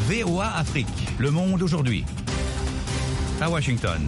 VOA Afrique, Le Monde aujourd'hui. À Washington.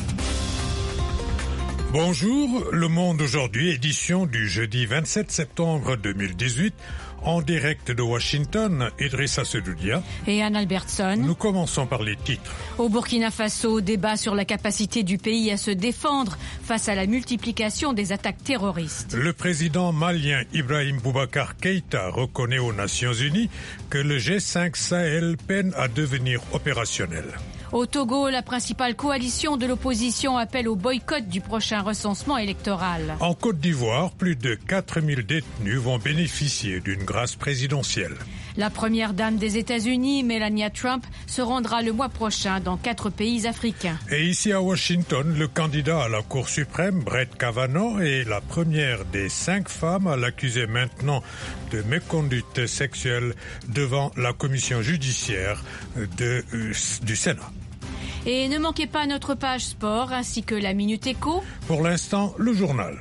Bonjour, Le Monde aujourd'hui, édition du jeudi 27 septembre 2018. En direct de Washington, Idrissa Sedoudia et Anne Albertson. Nous commençons par les titres. Au Burkina Faso, débat sur la capacité du pays à se défendre face à la multiplication des attaques terroristes. Le président malien Ibrahim Boubacar Keïta reconnaît aux Nations Unies que le G5 Sahel peine à devenir opérationnel. Au Togo, la principale coalition de l'opposition appelle au boycott du prochain recensement électoral. En Côte d'Ivoire, plus de 4000 détenus vont bénéficier d'une grâce présidentielle. La première dame des États-Unis, Melania Trump, se rendra le mois prochain dans 4 pays africains. Et ici à Washington, le candidat à la Cour suprême, Brett Kavanaugh, est la première des 5 femmes à l'accuser maintenant de méconduite sexuelle devant la commission judiciaire du Sénat. Et ne manquez pas notre page sport ainsi que la Minute Éco. Pour l'instant, le journal.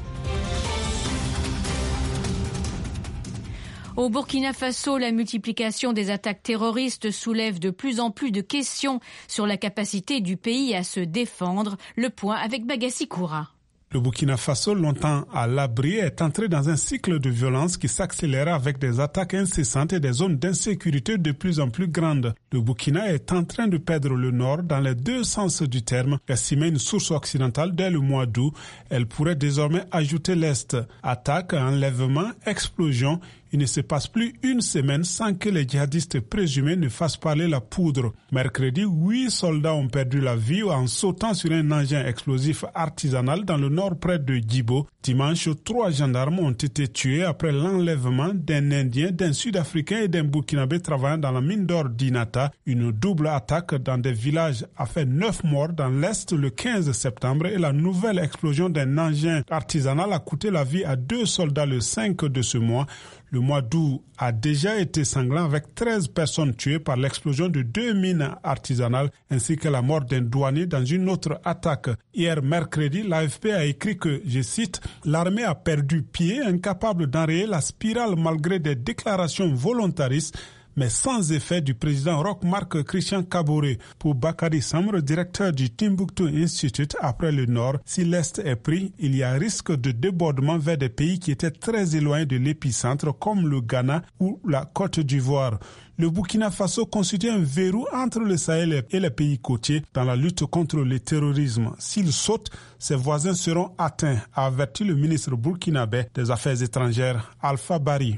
Au Burkina Faso, la multiplication des attaques terroristes soulève de plus en plus de questions sur la capacité du pays à se défendre. Le point avec Bagassi Koura. Le Burkina Faso, longtemps à l'abri, est entré dans un cycle de violence qui s'accélère avec des attaques incessantes et des zones d'insécurité de plus en plus grandes. Le Burkina est en train de perdre le nord dans les 2 sens du terme, estimait une source occidentale dès le mois d'août. Elle pourrait désormais ajouter l'Est. Attaques, enlèvements, explosions. Il ne se passe plus une semaine sans que les djihadistes présumés ne fassent parler la poudre. Mercredi, 8 soldats ont perdu la vie en sautant sur un engin explosif artisanal dans le nord près de Djibo. Dimanche, 3 gendarmes ont été tués après l'enlèvement d'un Indien, d'un Sud-Africain et d'un Burkinabé travaillant dans la mine d'or d'Inata. Une double attaque dans des villages a fait 9 morts dans l'Est le 15 septembre et la nouvelle explosion d'un engin artisanal a coûté la vie à 2 soldats le 5 de ce mois. Le mois d'août a déjà été sanglant avec 13 personnes tuées par l'explosion de 2 mines artisanales ainsi que la mort d'un douanier dans une autre attaque. Hier mercredi, l'AFP a écrit que, je cite, « L'armée a perdu pied, incapable d'enrayer la spirale malgré des déclarations volontaristes » mais sans effet du président Roch-Marc Christian Kaboré. Pour Bakary Samre, directeur du Timbuktu Institute, après le Nord, si l'Est est pris, il y a risque de débordement vers des pays qui étaient très éloignés de l'épicentre, comme le Ghana ou la Côte d'Ivoire. Le Burkina Faso constitue un verrou entre le Sahel et les pays côtiers dans la lutte contre le terrorisme. S'il saute, ses voisins seront atteints, a averti le ministre burkinabé des Affaires étrangères, Alpha Bari.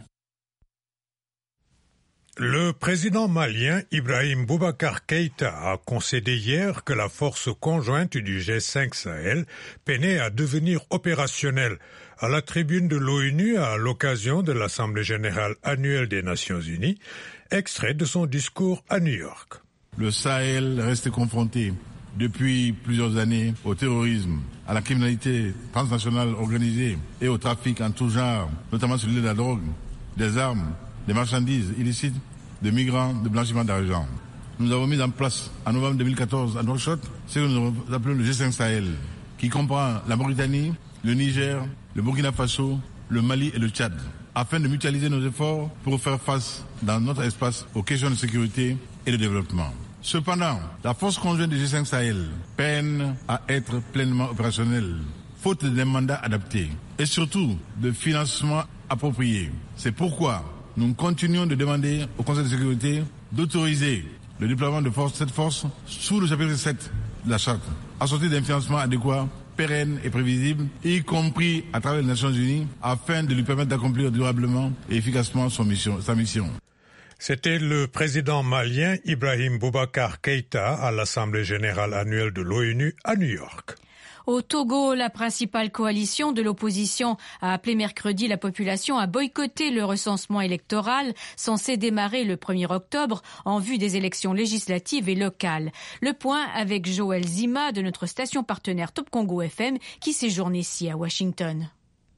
Le président malien Ibrahim Boubacar Keïta a concédé hier que la force conjointe du G5 Sahel peinait à devenir opérationnelle à la tribune de l'ONU à l'occasion de l'Assemblée générale annuelle des Nations Unies, extrait de son discours à New York. Le Sahel reste confronté depuis plusieurs années au terrorisme, à la criminalité transnationale organisée et au trafic en tout genre, notamment celui de la drogue, des armes, des marchandises illicites, de migrants, de blanchiment d'argent. Nous avons mis en place en novembre 2014 à Nouakchott ce que nous appelons le G5 Sahel, qui comprend la Mauritanie, le Niger, le Burkina Faso, le Mali et le Tchad, afin de mutualiser nos efforts pour faire face dans notre espace aux questions de sécurité et de développement. Cependant, la force conjointe du G5 Sahel peine à être pleinement opérationnelle, faute d'un mandat adapté et surtout de financement approprié. C'est pourquoi nous continuons de demander au Conseil de sécurité d'autoriser le déploiement de cette force sous le chapitre 7 de la charte, assorti d'un financement adéquat, pérenne et prévisible, y compris à travers les Nations Unies, afin de lui permettre d'accomplir durablement et efficacement sa mission. C'était le président malien Ibrahim Boubacar Keïta à l'Assemblée générale annuelle de l'ONU à New York. Au Togo, la principale coalition de l'opposition a appelé mercredi la population à boycotter le recensement électoral censé démarrer le 1er octobre en vue des élections législatives et locales. Le point avec Joël Zima de notre station partenaire Top Congo FM qui séjourne ici à Washington.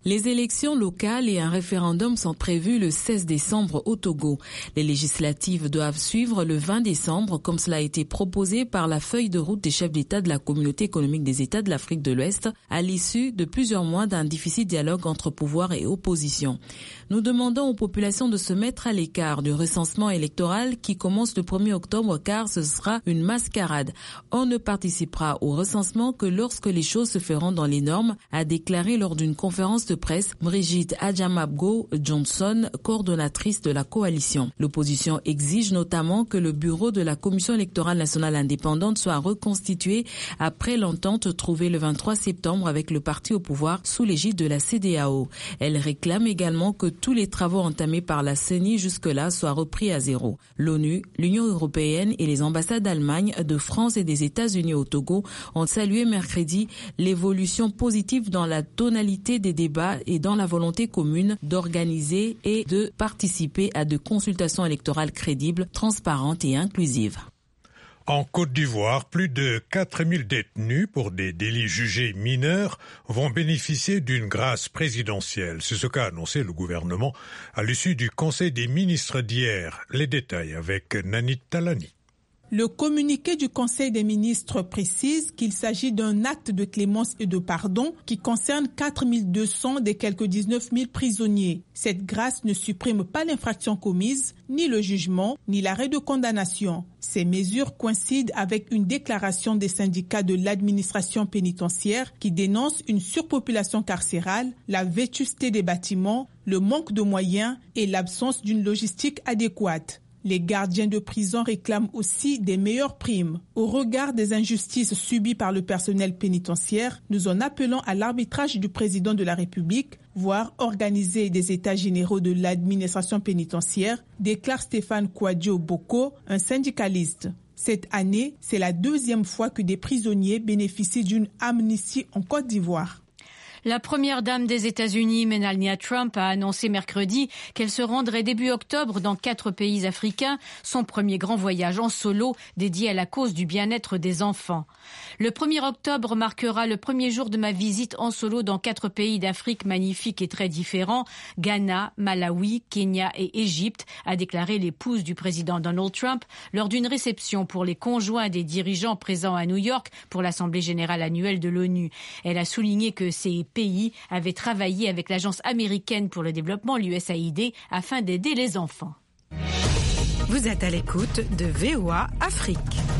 Les élections locales et un référendum sont prévus le 16 décembre au Togo. Les législatives doivent suivre le 20 décembre, comme cela a été proposé par la feuille de route des chefs d'État de la Communauté économique des États de l'Afrique de l'Ouest, à l'issue de plusieurs mois d'un difficile dialogue entre pouvoir et opposition. Nous demandons aux populations de se mettre à l'écart du recensement électoral qui commence le 1er octobre car ce sera une mascarade. On ne participera au recensement que lorsque les choses se feront dans les normes, a déclaré lors d'une conférence de presse Brigitte Adjamabgo Johnson, coordonnatrice de la coalition. L'opposition exige notamment que le bureau de la Commission électorale nationale indépendante soit reconstitué après l'entente trouvée le 23 septembre avec le parti au pouvoir sous l'égide de la CEDEAO. Elle réclame également que tous les travaux entamés par la CENI jusque-là soient repris à zéro. L'ONU, l'Union européenne et les ambassades d'Allemagne, de France et des États-Unis au Togo ont salué mercredi l'évolution positive dans la tonalité des débats et dans la volonté commune d'organiser et de participer à de consultations électorales crédibles, transparentes et inclusives. En Côte d'Ivoire, plus de 4000 détenus pour des délits jugés mineurs vont bénéficier d'une grâce présidentielle. C'est ce qu'a annoncé le gouvernement à l'issue du Conseil des ministres d'hier. Les détails avec Nanit Talani. Le communiqué du Conseil des ministres précise qu'il s'agit d'un acte de clémence et de pardon qui concerne 4200 des quelques 19 000 prisonniers. Cette grâce ne supprime pas l'infraction commise, ni le jugement, ni l'arrêt de condamnation. Ces mesures coïncident avec une déclaration des syndicats de l'administration pénitentiaire qui dénonce une surpopulation carcérale, la vétusté des bâtiments, le manque de moyens et l'absence d'une logistique adéquate. Les gardiens de prison réclament aussi des meilleures primes. Au regard des injustices subies par le personnel pénitentiaire, nous en appelons à l'arbitrage du président de la République, voire organiser des états généraux de l'administration pénitentiaire, déclare Stéphane Kouadio Boko, un syndicaliste. Cette année, c'est la deuxième fois que des prisonniers bénéficient d'une amnistie en Côte d'Ivoire. La première dame des États-Unis, Melania Trump, a annoncé mercredi qu'elle se rendrait début octobre dans 4 pays africains, son premier grand voyage en solo dédié à la cause du bien-être des enfants. Le 1er octobre marquera le premier jour de ma visite en solo dans 4 pays d'Afrique magnifiques et très différents, Ghana, Malawi, Kenya et Égypte, a déclaré l'épouse du président Donald Trump lors d'une réception pour les conjoints des dirigeants présents à New York pour l'Assemblée générale annuelle de l'ONU. Elle a souligné que ces pays avaient travaillé avec l'Agence américaine pour le développement, l'USAID, afin d'aider les enfants. Vous êtes à l'écoute de VOA Afrique.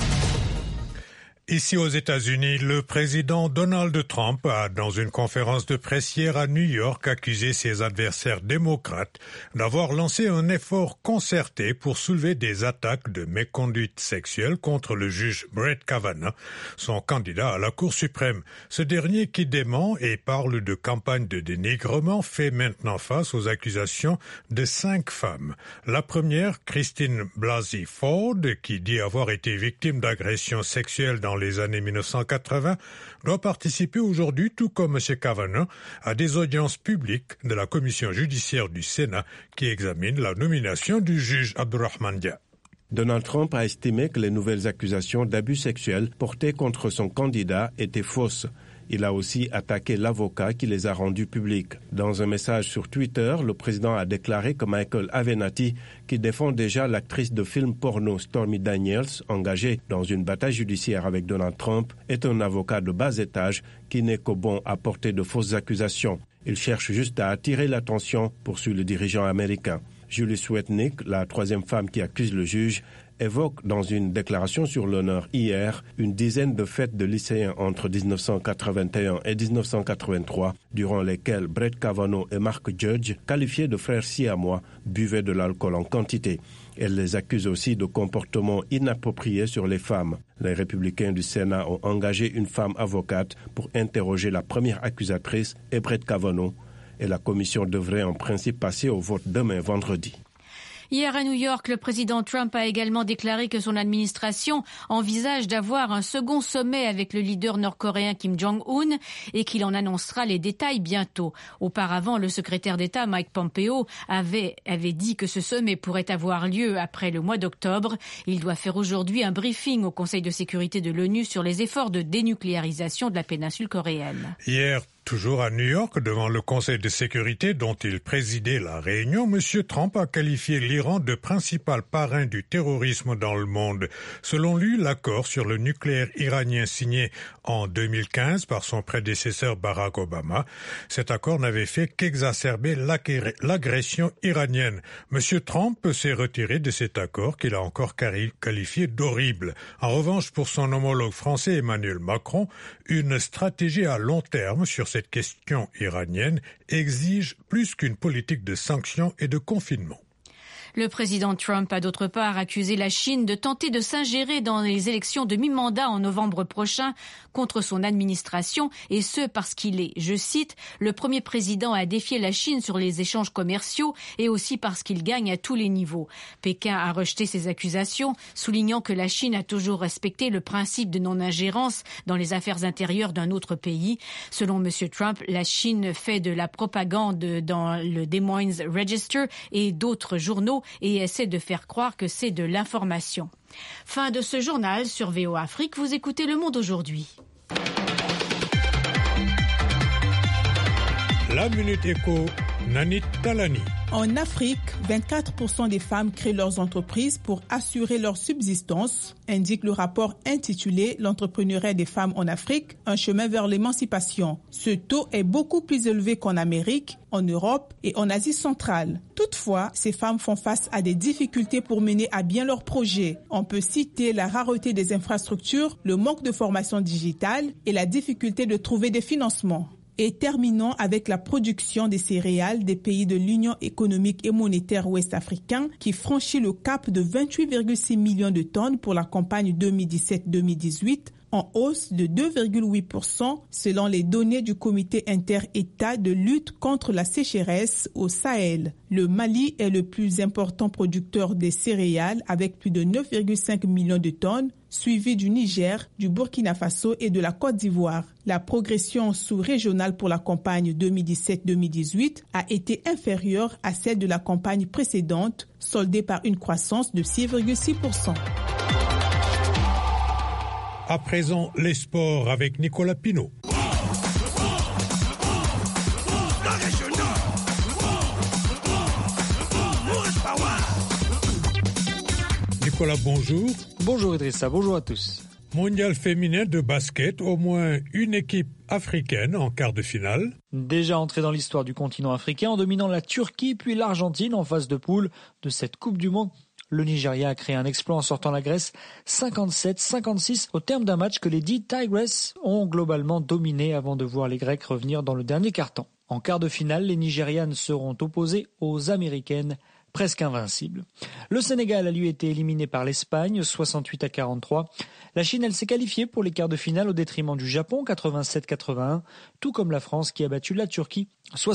Ici aux États-Unis, le président Donald Trump a, dans une conférence de presse hier à New York, accusé ses adversaires démocrates d'avoir lancé un effort concerté pour soulever des attaques de méconduite sexuelle contre le juge Brett Kavanaugh, son candidat à la Cour suprême. Ce dernier, qui dément et parle de campagne de dénigrement, fait maintenant face aux accusations de 5 femmes. La première, Christine Blasey Ford, qui dit avoir été victime d'agressions sexuelles dans les années 1980, doit participer aujourd'hui, tout comme M. Kavanaugh, à des audiences publiques de la commission judiciaire du Sénat qui examine la nomination du juge Abdurrahman Dia. Donald Trump a estimé que les nouvelles accusations d'abus sexuels portées contre son candidat étaient fausses. Il a aussi attaqué l'avocat qui les a rendus publics. Dans un message sur Twitter, le président a déclaré que Michael Avenatti, qui défend déjà l'actrice de film porno Stormy Daniels, engagée dans une bataille judiciaire avec Donald Trump, est un avocat de bas étage qui n'est qu'au bon à porter de fausses accusations. Il cherche juste à attirer l'attention, poursuit le dirigeant américain. Julie Swetnick, la 3e femme qui accuse le juge, évoque dans une déclaration sur l'honneur hier une dizaine de fêtes de lycéens entre 1981 et 1983, durant lesquelles Brett Kavanaugh et Mark Judge, qualifiés de frères siamois, buvaient de l'alcool en quantité. Elle les accuse aussi de comportements inappropriés sur les femmes. Les républicains du Sénat ont engagé une femme avocate pour interroger la première accusatrice et Brett Kavanaugh, et la commission devrait en principe passer au vote demain vendredi. Hier à New York, le président Trump a également déclaré que son administration envisage d'avoir un second sommet avec le leader nord-coréen Kim Jong-un et qu'il en annoncera les détails bientôt. Auparavant, le secrétaire d'État Mike Pompeo avait dit que ce sommet pourrait avoir lieu après le mois d'octobre. Il doit faire aujourd'hui un briefing au Conseil de sécurité de l'ONU sur les efforts de dénucléarisation de la péninsule coréenne. Hier, Toujours à New York, devant le Conseil de sécurité dont il présidait la réunion, M. Trump a qualifié l'Iran de principal parrain du terrorisme dans le monde. Selon lui, l'accord sur le nucléaire iranien signé en 2015 par son prédécesseur Barack Obama, cet accord n'avait fait qu'exacerber l'agression iranienne. M. Trump s'est retiré de cet accord qu'il a encore qualifié d'horrible. En revanche, pour son homologue français Emmanuel Macron, une stratégie à long terme sur cette question iranienne exige plus qu'une politique de sanctions et de confinement. Le président Trump a d'autre part accusé la Chine de tenter de s'ingérer dans les élections de mi-mandat en novembre prochain contre son administration, et ce parce qu'il est, je cite, le premier président à défier la Chine sur les échanges commerciaux et aussi parce qu'il gagne à tous les niveaux. Pékin a rejeté ces accusations, soulignant que la Chine a toujours respecté le principe de non-ingérence dans les affaires intérieures d'un autre pays. Selon M. Trump, la Chine fait de la propagande dans le Des Moines Register et d'autres journaux et essaie de faire croire que c'est de l'information. Fin de ce journal sur VOA Afrique. Vous écoutez Le Monde aujourd'hui. La Minute Éco, Nanit Talani. En Afrique, 24% des femmes créent leurs entreprises pour assurer leur subsistance, indique le rapport intitulé « L'entrepreneuriat des femmes en Afrique, un chemin vers l'émancipation ». Ce taux est beaucoup plus élevé qu'en Amérique, en Europe et en Asie centrale. Toutefois, ces femmes font face à des difficultés pour mener à bien leurs projets. On peut citer la rareté des infrastructures, le manque de formation digitale et la difficulté de trouver des financements. Et terminons avec la production des céréales des pays de l'Union économique et monétaire ouest-africain qui franchit le cap de 28,6 millions de tonnes pour la campagne 2017-2018, en hausse de 2,8% selon les données du comité inter-État de lutte contre la sécheresse au Sahel. Le Mali est le plus important producteur des céréales avec plus de 9,5 millions de tonnes, suivi du Niger, du Burkina Faso et de la Côte d'Ivoire. La progression sous-régionale pour la campagne 2017-2018 a été inférieure à celle de la campagne précédente, soldée par une croissance de 6,6%. À présent, les sports avec Nicolas Pinault. Nicolas, bonjour. Bonjour Idrissa, bonjour à tous. Mondial féminin de basket, au moins une équipe africaine en quart de finale. Déjà entrée dans l'histoire du continent africain en dominant la Turquie puis l'Argentine en phase de poule de cette Coupe du Monde. Le Nigeria a créé un exploit en sortant la Grèce 57-56 au terme d'un match que les 10 Tigresses ont globalement dominé avant de voir les Grecs revenir dans le dernier quart-temps. En quart de finale, les Nigérianes seront opposées aux Américaines, presque invincibles. Le Sénégal a lui été éliminé par l'Espagne 68-43. La Chine, elle s'est qualifiée pour les quarts de finale au détriment du Japon 87-81, tout comme la France qui a battu la Turquie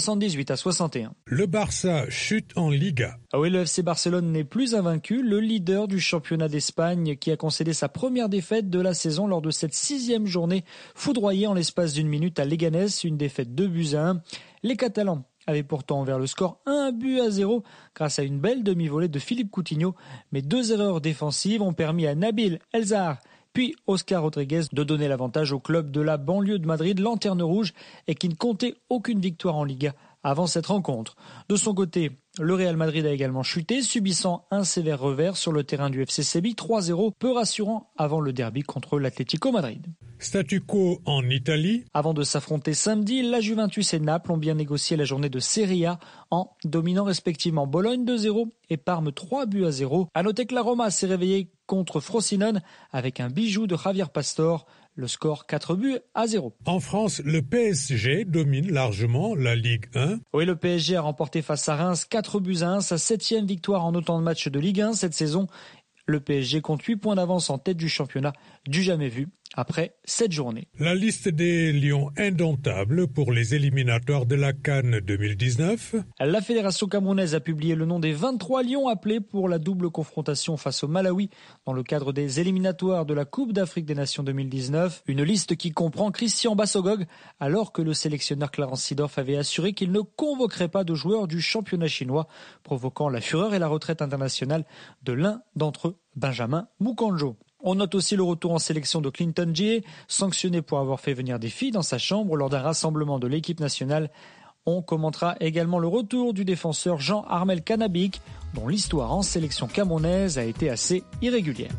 78-61. Le Barça chute en Liga. Ah oui, le FC Barcelone n'est plus invaincu. Le leader du championnat d'Espagne qui a concédé sa première défaite de la saison lors de cette 6e journée, foudroyé en l'espace d'une minute à Leganés, une défaite 2-1. Les Catalans avaient pourtant ouvert le score 1-0 grâce à une belle demi-volée de Philippe Coutinho, mais 2 erreurs défensives ont permis à Nabil El Zahar puis Oscar Rodriguez de donner l'avantage au club de la banlieue de Madrid, Lanterne Rouge, et qui ne comptait aucune victoire en Liga avant cette rencontre. De son côté, le Real Madrid a également chuté, subissant un sévère revers sur le terrain du FC Séville, 3-0, peu rassurant avant le derby contre l'Atlético Madrid. Statu quo en Italie. Avant de s'affronter samedi, la Juventus et Naples ont bien négocié la journée de Serie A en dominant respectivement Bologne 2-0 et Parme 3-0. À noter que la Roma s'est réveillée contre Frosinone avec un bijou de Javier Pastor. Le score 4-0. En France, le PSG domine largement la Ligue 1. Oui, le PSG a remporté face à Reims 4-1, sa 7e victoire en autant de matchs de Ligue 1 cette saison. Le PSG compte 8 points d'avance en tête du championnat, du jamais vu, après 7 journées. La liste des Lions indomptables pour les éliminatoires de la CAN 2019. La fédération camerounaise a publié le nom des 23 Lions appelés pour la double confrontation face au Malawi dans le cadre des éliminatoires de la Coupe d'Afrique des Nations 2019. Une liste qui comprend Christian Bassogog, alors que le sélectionneur Clarence Seedorf avait assuré qu'il ne convoquerait pas de joueurs du championnat chinois, provoquant la fureur et la retraite internationale de l'un d'entre eux, Benjamin Mukanjo. On note aussi le retour en sélection de Clinton Jie, sanctionné pour avoir fait venir des filles dans sa chambre lors d'un rassemblement de l'équipe nationale. On commentera également le retour du défenseur Jean-Armel Kanabik, dont l'histoire en sélection camerounaise a été assez irrégulière.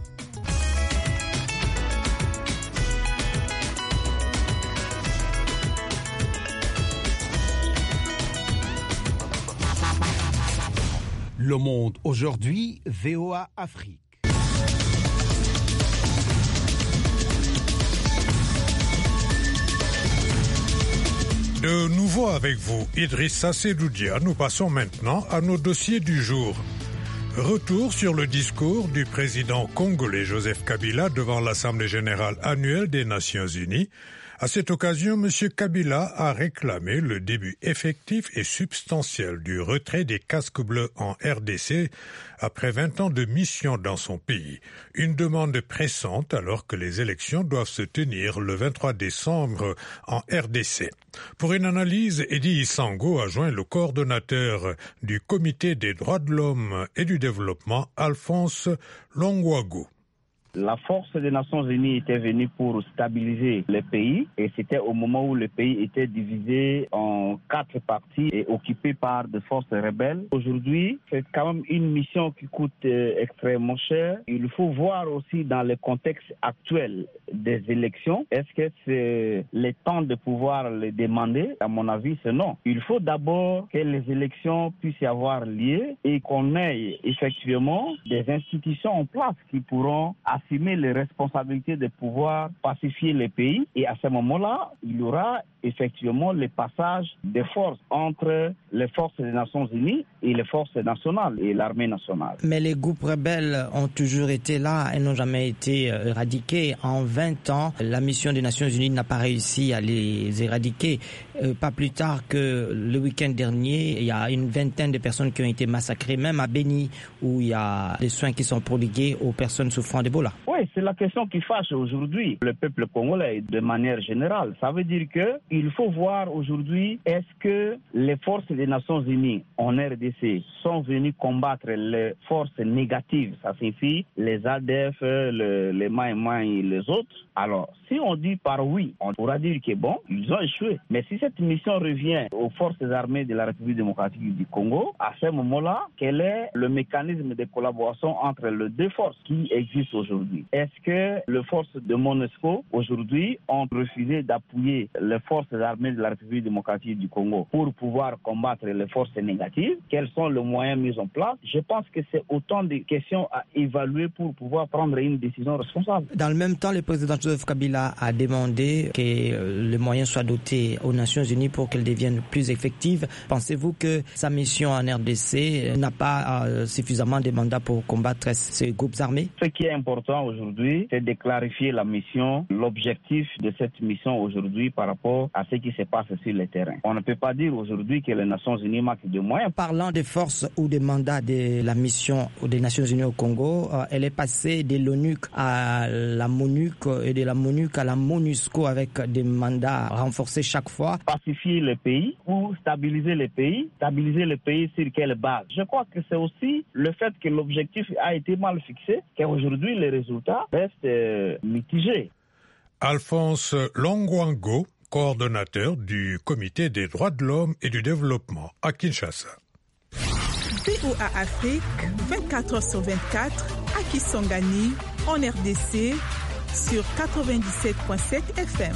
Le Monde aujourd'hui, VOA Afrique. De nouveau avec vous, Idrissa Seloudia, nous passons maintenant à nos dossiers du jour. Retour sur le discours du président congolais Joseph Kabila devant l'Assemblée générale annuelle des Nations unies. À cette occasion, M. Kabila a réclamé le début effectif et substantiel du retrait des casques bleus en RDC après 20 ans de mission dans son pays. Une demande pressante alors que les élections doivent se tenir le 23 décembre en RDC. Pour une analyse, Eddie Isango a joint le coordonnateur du Comité des droits de l'homme et du développement, Alphonse Longwago. La force des Nations Unies était venue pour stabiliser le pays et c'était au moment où le pays était divisé en 4 parties et occupé par des forces rebelles. Aujourd'hui, c'est quand même une mission qui coûte extrêmement cher. Il faut voir aussi dans le contexte actuel des élections, est-ce que c'est le temps de pouvoir les demander? À mon avis, c'est non. Il faut d'abord que les élections puissent y avoir lieu et qu'on ait effectivement des institutions en place qui pourront assumer les responsabilités de pouvoir pacifier le pays. Et à ce moment-là, il y aura effectivement le passage des forces entre les forces des Nations Unies et les forces nationales et l'armée nationale. Mais les groupes rebelles ont toujours été là et n'ont jamais été éradiqués. En 20 ans, la mission des Nations Unies n'a pas réussi à les éradiquer. Pas plus tard que le week-end dernier, il y a une vingtaine de personnes qui ont été massacrées, même à Beni, où il y a des soins qui sont prodigués aux personnes souffrant d'Ebola. Oui, c'est la question qui fâche aujourd'hui le peuple congolais de manière générale. Ça veut dire que il faut voir aujourd'hui, est-ce que les forces des Nations Unies en RDC sont venues combattre les forces négatives, ça signifie les ADF, les Maïmaï et les autres. Alors, si on dit par oui, on pourra dire que bon, ils ont échoué. Mais si cette mission revient aux forces armées de la République démocratique du Congo, à ce moment-là, quel est le mécanisme de collaboration entre les deux forces qui existent aujourd'hui? Est-ce que les forces de MONUSCO, aujourd'hui, ont refusé d'appuyer les forces armées de la République démocratique du Congo pour pouvoir combattre les forces négatives? Quels sont les moyens mis en place? Je pense que c'est autant de questions à évaluer pour pouvoir prendre une décision responsable. Dans le même temps, le président Joseph Kabila a demandé que les moyens soient dotés aux Nations Unies pour qu'elles deviennent plus effectives. Pensez-vous que sa mission en RDC n'a pas suffisamment de mandats pour combattre ces groupes armés? Ce qui est important aujourd'hui, c'est de clarifier la mission, l'objectif de cette mission aujourd'hui par rapport à ce qui se passe sur le terrain. On ne peut pas dire aujourd'hui que les Nations Unies manquent de moyens. Parlant des forces ou des mandats de la mission des Nations Unies au Congo, elle est passée de l'ONU à la MONUC et de la MONUC à la MONUSCO avec des mandats renforcés chaque fois. Pacifier le pays ou stabiliser le pays sur quelle base? Je crois que c'est aussi le fait que l'objectif a été mal fixé qu'aujourd'hui les résultats restent mitigés. Alphonse Longwango, coordonnateur du Comité des droits de l'homme et du développement à Kinshasa. VOA Afrique, 24h/24, à Kisangani, en RDC, sur 97.7 FM.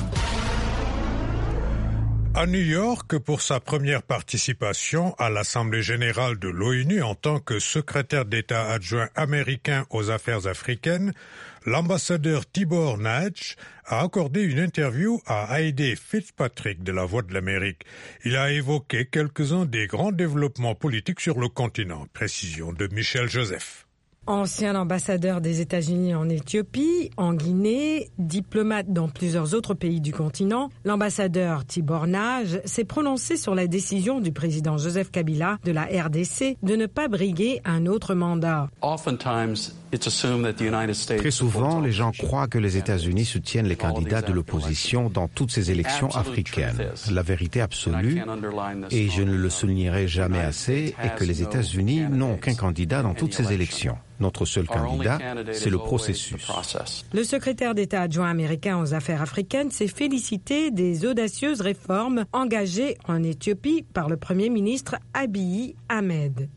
À New York, pour sa première participation à l'Assemblée générale de l'ONU en tant que secrétaire d'État adjoint américain aux affaires africaines, l'ambassadeur Tibor Nagy a accordé une interview à Heidi Fitzpatrick de La Voix de l'Amérique. Il a évoqué quelques-uns des grands développements politiques sur le continent. Précision de Michel Joseph. Ancien ambassadeur des États-Unis en Éthiopie, en Guinée, diplomate dans plusieurs autres pays du continent, l'ambassadeur Tibor Nagy s'est prononcé sur la décision du président Joseph Kabila de la RDC de ne pas briguer un autre mandat. Très souvent, les gens croient que les États-Unis soutiennent les candidats de l'opposition dans toutes ces élections africaines. La vérité absolue, et je ne le soulignerai jamais assez, est que les États-Unis n'ont aucun candidat dans toutes ces élections. Notre seul candidat, c'est le processus. Le secrétaire d'État adjoint américain aux affaires africaines s'est félicité des audacieuses réformes engagées en Éthiopie par le Premier ministre Abiy Ahmed.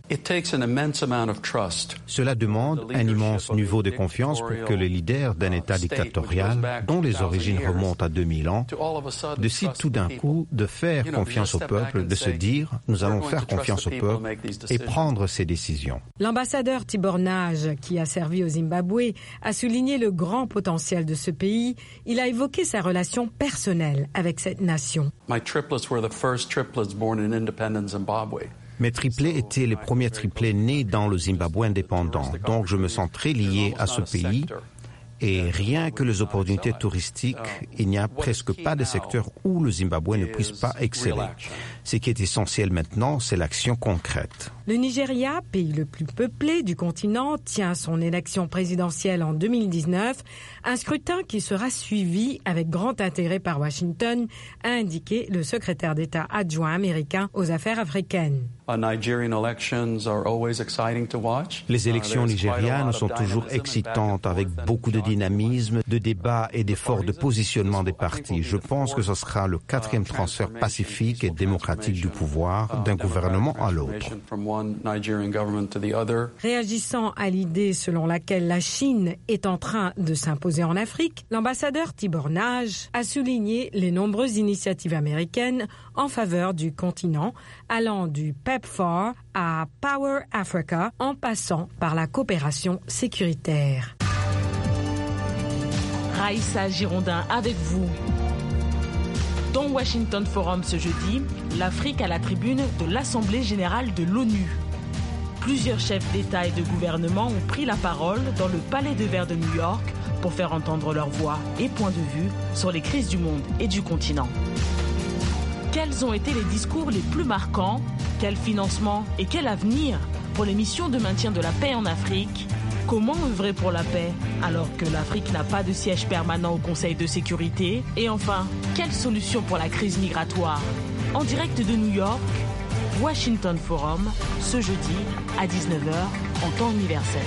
Cela demande un immense niveau de confiance pour que les leaders d'un État dictatorial, dont les origines remontent à 2000 ans, décident tout d'un coup de faire confiance au peuple, de se dire « nous allons faire confiance au peuple » et prendre ces décisions. L'ambassadeur Tibor Nage, qui a servi au Zimbabwe, a souligné le grand potentiel de ce pays. Il a évoqué sa relation personnelle avec cette nation. Mes triplés étaient les premiers triplés nés dans le Zimbabwe indépendant, donc je me sens très lié à ce pays. Et rien que les opportunités touristiques, il n'y a presque pas de secteur où le Zimbabwe ne puisse pas exceller. Ce qui est essentiel maintenant, c'est l'action concrète. Le Nigeria, pays le plus peuplé du continent, tient son élection présidentielle en 2019, un scrutin qui sera suivi avec grand intérêt par Washington, a indiqué le secrétaire d'État adjoint américain aux affaires africaines. Les élections nigérianes sont toujours excitantes avec beaucoup de dynamisme, de débats et d'efforts de positionnement des partis. Je pense que ce sera le 4e transfert pacifique et démocratique du pouvoir d'un gouvernement à l'autre. Réagissant à l'idée selon laquelle la Chine est en train de s'imposer en Afrique, l'ambassadeur Tibor Nage a souligné les nombreuses initiatives américaines en faveur du continent, allant du PEPFAR à Power Africa en passant par la coopération sécuritaire. Raïssa Girondin avec vous. Dans Washington Forum ce jeudi, l'Afrique à la tribune de l'Assemblée générale de l'ONU. Plusieurs chefs d'État et de gouvernement ont pris la parole dans le Palais de Verre de New York pour faire entendre leur voix et point de vue sur les crises du monde et du continent. Quels ont été les discours les plus marquants? Quel financement et quel avenir pour les missions de maintien de la paix en Afrique? Comment œuvrer pour la paix alors que l'Afrique n'a pas de siège permanent au Conseil de sécurité? Et enfin, quelle solution pour la crise migratoire? En direct de New York, Washington Forum, ce jeudi à 19h en temps universel.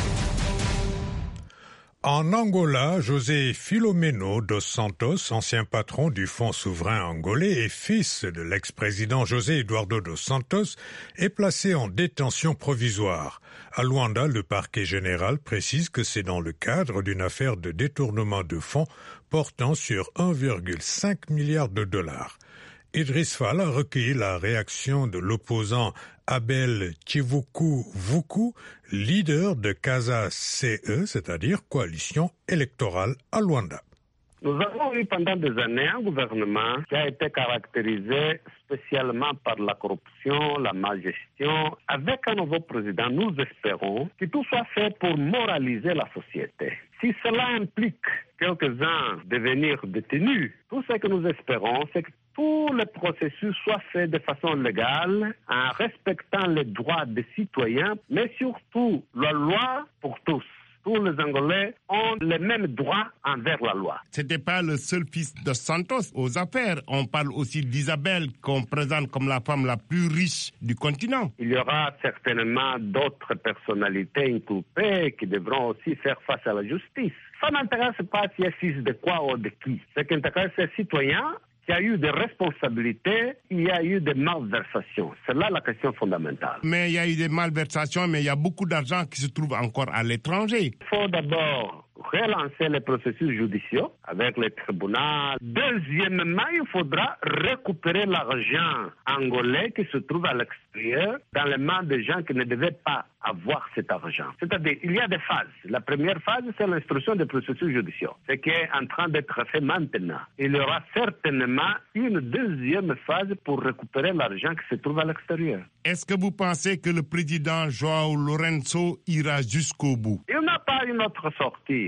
En Angola, José Filomeno dos Santos, ancien patron du Fonds souverain angolais et fils de l'ex-président José Eduardo dos Santos, est placé en détention provisoire. À Luanda, le parquet général précise que c'est dans le cadre d'une affaire de détournement de fonds portant sur 1,5 milliard de dollars. Idriss Fall a recueilli la réaction de l'opposant Abel Chivuku, leader de Casa CE, c'est-à-dire Coalition électorale à Luanda. Nous avons eu pendant des années un gouvernement qui a été caractérisé spécialement par la corruption, la malgestion. Avec un nouveau président, nous espérons que tout soit fait pour moraliser la société. Si cela implique quelques-uns devenir détenus, tout ce que nous espérons, c'est que tout le processus soit fait de façon légale, en respectant les droits des citoyens, mais surtout la loi pour tous. Tous les Angolais ont les mêmes droits envers la loi. Ce n'était pas le seul fils de Santos aux affaires. On parle aussi d'Isabelle, qu'on présente comme la femme la plus riche du continent. Il y aura certainement d'autres personnalités inculpées qui devront aussi faire face à la justice. Ça n'intéresse pas si est fils de quoi ou de qui. Ce qui intéresse les citoyens, il y a eu des responsabilités, il y a eu des malversations. C'est là la question fondamentale. Mais il y a eu des malversations, mais il y a beaucoup d'argent qui se trouve encore à l'étranger. Il faut d'abord relancer les processus judiciaires avec les tribunaux. Deuxièmement, il faudra récupérer l'argent angolais qui se trouve à l'extérieur dans les mains des gens qui ne devaient pas avoir cet argent. C'est-à-dire, il y a des phases. La première phase, c'est l'instruction des processus judiciaires. Ce qui est en train d'être fait maintenant. Il y aura certainement une deuxième phase pour récupérer l'argent qui se trouve à l'extérieur. Est-ce que vous pensez que le président João Lourenço ira jusqu'au bout? Il n'a pas une autre sortie.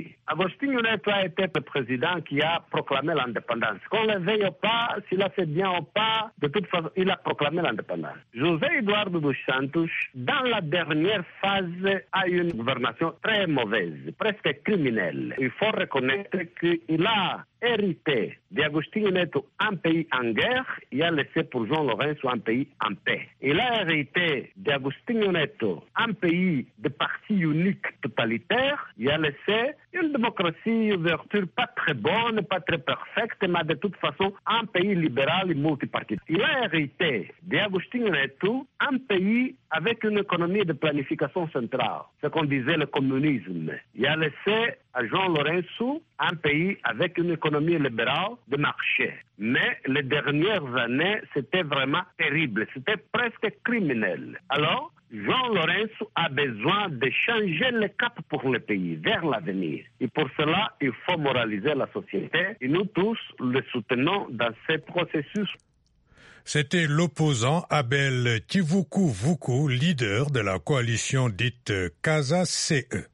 aujourd'hui. Agostinho Neto a été le président qui a proclamé l'indépendance. Qu'on le veuille ou pas, s'il a fait bien ou pas, de toute façon, il a proclamé l'indépendance. José Eduardo dos Santos, dans la dernière phase, a eu une gouvernance très mauvaise, presque criminelle. Il faut reconnaître qu'il a hérité d'Agostinho Neto un pays en guerre, il a laissé pour João Lourenço un pays en paix. Il a hérité d'Agostinho Neto un pays de parti unique totalitaire, il a laissé une démocratie ouverture pas très bonne, pas très perfecte, mais de toute façon un pays libéral et multipartite. Il a hérité d'Agostinho Neto un pays avec une économie de planification centrale, ce qu'on disait le communisme. Il a laissé à João Lourenço un pays avec une économie libérale de marché. Mais les dernières années, c'était vraiment terrible, c'était presque criminel. Alors, João Lourenço a besoin de changer le cap pour le pays, vers l'avenir. Et pour cela, il faut moraliser la société. Et nous tous le soutenons dans ce processus. C'était l'opposant Abel Kivuku-Vuku, leader de la coalition dite Casa CE.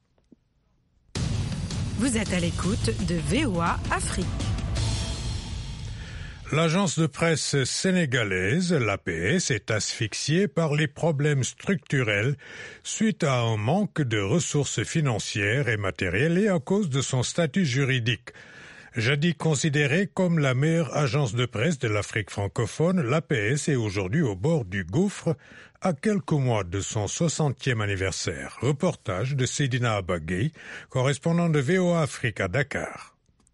Vous êtes à l'écoute de VOA Afrique. L'agence de presse sénégalaise, l'APS, est asphyxiée par les problèmes structurels suite à un manque de ressources financières et matérielles et à cause de son statut juridique. Jadis considérée comme la meilleure agence de presse de l'Afrique francophone, l'APS est aujourd'hui au bord du gouffre à quelques mois de son 60e anniversaire. Reportage de Seydina Abagay, correspondant de VOA Afrique à Dakar.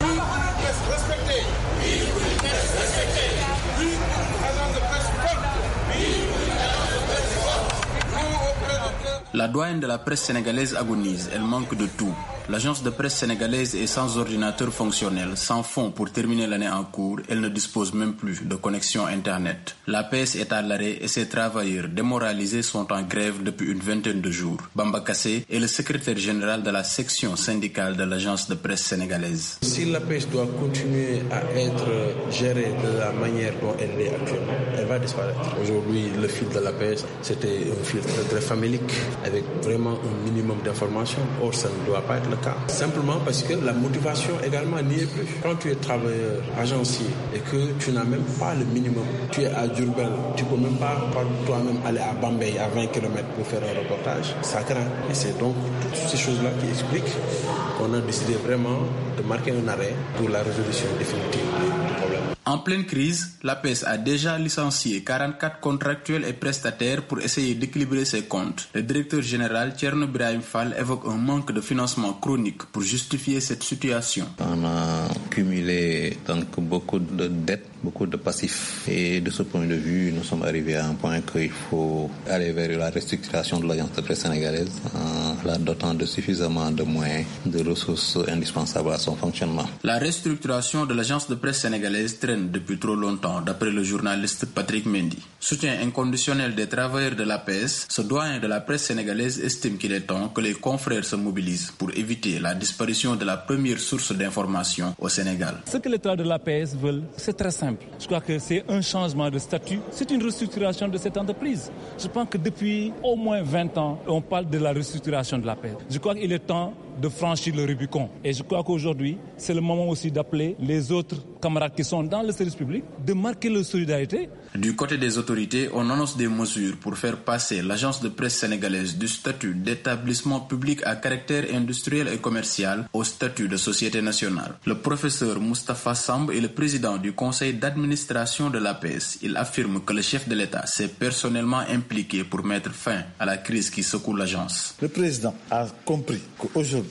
La douane de la presse sénégalaise agonise, elle manque de tout. L'agence de presse sénégalaise est sans ordinateur fonctionnel, sans fonds pour terminer l'année en cours, elle ne dispose même plus de connexion Internet. L'APS est à l'arrêt et ses travailleurs démoralisés sont en grève depuis une vingtaine de jours. Bamba Kassé est le secrétaire général de la section syndicale de l'agence de presse sénégalaise. Si l'APS doit continuer à être gérée de la manière dont elle l'est actuellement, elle va disparaître. Aujourd'hui, le fil de l'APS, c'était un fil très famélique, avec vraiment un minimum d'informations. Or, ça ne doit pas être le cas. Simplement parce que la motivation également n'y est plus. Quand tu es travailleur agencier et que tu n'as même pas le minimum, tu es à Diourbel, tu ne peux même pas par toi-même aller à Bambey à 20 km pour faire un reportage, ça craint. Et c'est donc toutes ces choses-là qui expliquent qu'on a décidé vraiment de marquer un arrêt pour la résolution définitive du problème. En pleine crise, l'APS a déjà licencié 44 contractuels et prestataires pour essayer d'équilibrer ses comptes. Le directeur général Thierno Birahim Fall évoque un manque de financement chronique pour justifier cette situation. On a cumulé donc beaucoup de dettes, beaucoup de passifs. Et de ce point de vue, nous sommes arrivés à un point qu'il faut aller vers la restructuration de l'agence de presse sénégalaise en la dotant de suffisamment de moyens, de ressources indispensables à son fonctionnement. La restructuration de l'agence de presse sénégalaise traîne depuis trop longtemps, d'après le journaliste Patrick Mendy. Soutien inconditionnel des travailleurs de l'APS, ce doyen de la presse sénégalaise estime qu'il est temps que les confrères se mobilisent pour éviter la disparition de la première source d'information au Sénégal. Ce que les travailleurs de l'APS veulent, c'est très simple. Je crois que c'est un changement de statut, c'est une restructuration de cette entreprise. Je pense que depuis au moins 20 ans, on parle de la restructuration de l'APS. Je crois qu'il est temps de franchir le Rubicon. Et je crois qu'aujourd'hui, c'est le moment aussi d'appeler les autres camarades qui sont dans le service public, de marquer leur solidarité. Du côté des autorités, on annonce des mesures pour faire passer l'agence de presse sénégalaise du statut d'établissement public à caractère industriel et commercial au statut de société nationale. Le professeur Moustapha Samb est le président du conseil d'administration de l'APS. Il affirme que le chef de l'État s'est personnellement impliqué pour mettre fin à la crise qui secoue l'agence. Le président a compris qu'aujourd'hui,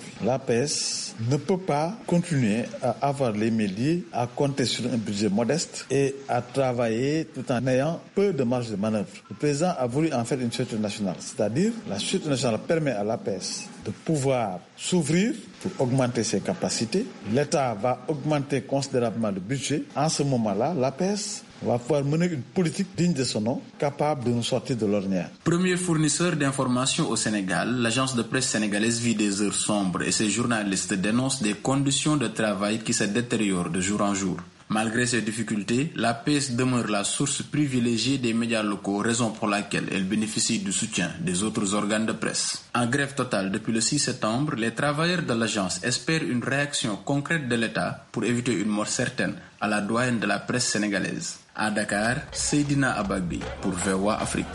l'APS ne peut pas continuer à avoir les médias, à compter sur un budget modeste et à travailler tout en ayant peu de marge de manœuvre. Le président a voulu en faire une sûreté nationale, c'est-à-dire la sûreté nationale permet à l'APS de pouvoir s'ouvrir pour augmenter ses capacités. L'État va augmenter considérablement le budget. En ce moment-là, l'APS va pouvoir mener une politique digne de son nom, capable de nous sortir de l'ornière. Premier fournisseur d'informations au Sénégal, l'agence de presse sénégalaise vit des heures sombres et ses journalistes dénoncent des conditions de travail qui se détériorent de jour en jour. Malgré ces difficultés, l'APS demeure la source privilégiée des médias locaux, raison pour laquelle elle bénéficie du soutien des autres organes de presse. En grève totale depuis le 6 septembre, les travailleurs de l'agence espèrent une réaction concrète de l'État pour éviter une mort certaine à la doyenne de la presse sénégalaise. À Dakar, Seydina Abagbi pour VOA Afrique.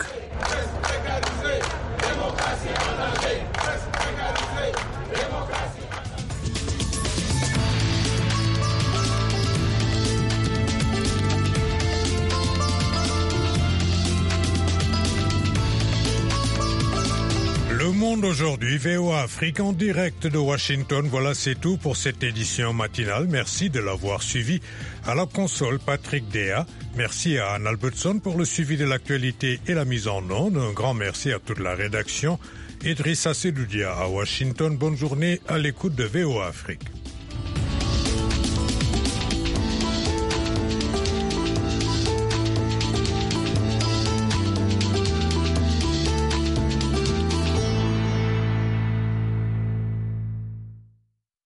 Le Monde aujourd'hui, VOA Afrique en direct de Washington. Voilà, c'est tout pour cette édition matinale. Merci de l'avoir suivi. À la console, Patrick Dea. Merci à Anne Albertson pour le suivi de l'actualité et la mise en onde. Un grand merci à toute la rédaction. Idrissa Sedoudia à Washington. Bonne journée à l'écoute de VOA Afrique.